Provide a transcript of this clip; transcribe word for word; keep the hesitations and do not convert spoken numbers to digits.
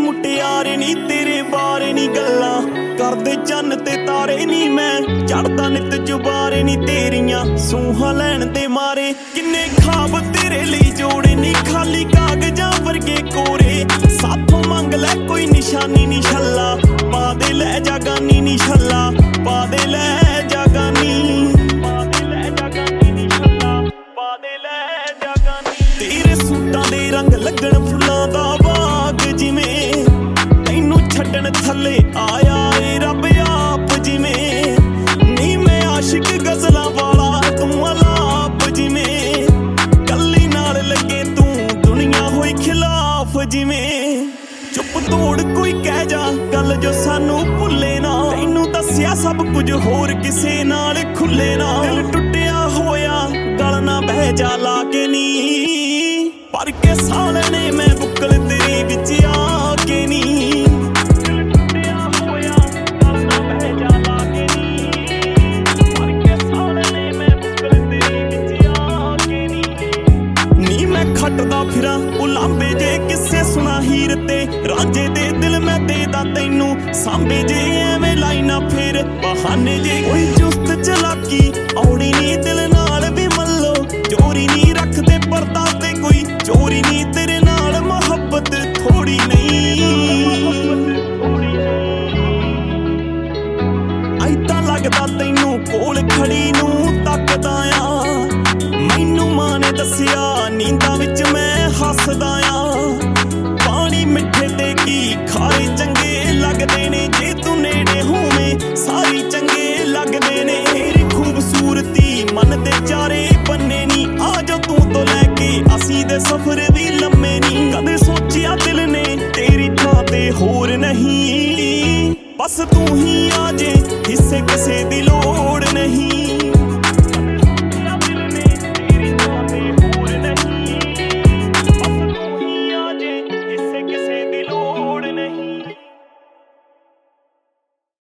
ਮੁਟਿਆਰੇ ਨੀ तेरे बारे नी गल्लां करदे चन्न ते तारे नी मैं चढ़दा नित जुबारे नी तेरियां सूहां लैण दे मारे किन्ने खाब तेरे लई जोड़े नी खाली कागजां वर्गे कोरे साथों मंग लै कोई निशानी नी छल्ला पा दे लै जागानी नी छल्ला पा दे लै जागानी पा दे लै जागानी नी छल्ला पा दे लै जागानी तेरे सूटां दे रंग लगण फुल्लां दा बाग जिवें तैनू छड्डण थल्ले आया ए रब आप जिवें नी मैं आशिक गज़लां वाला तू अलाप जिवें कल्ली नाल लगे तू दुनिया होई खिलाफ जिवें चुप तोड़ कोई कह जा गल जो सानू भुल्ले ना तैनू दस्सिया सब कुछ होर किसे नाल खुले ना दिल टुटिया होया गल ना बह जा ला के नी पर के सालने मैं बुकल तेरे विच आके नी खटदा फिरा उलांबे जे किस्से सुना हीर ते रांझे दे दिल मैं देदा तैनू सांबे जे एवें लाइना फिर बहाने जे कोई चुस्त चलाकी औड़ी नी दिल नाल भी मल्लो चोरी नी रखदे पर्दा ते कोई चोरी नी तेरे नाल मोहब्बत थोड़ी नहीं ऐदां लगदा तैनू कोल खड़ी नू तकदा आ मैनू मां ने दस्सिया नींदा विच मैं हसदा आ पानी मिठे ते की खारे चंगे लगदे ने जे तू नेड़े होवें सारी चंगे लगदे ने तेरी खूबसूरती मन दे चारे बन्ने नी आ जा तू तो लैके असी दे सफर भी लम्मे नी कदे सोचिया दिल ने तेरी थां ते होर नहीं बस तू ही आ जे हिस्से किसे दी लोड़ नहीं।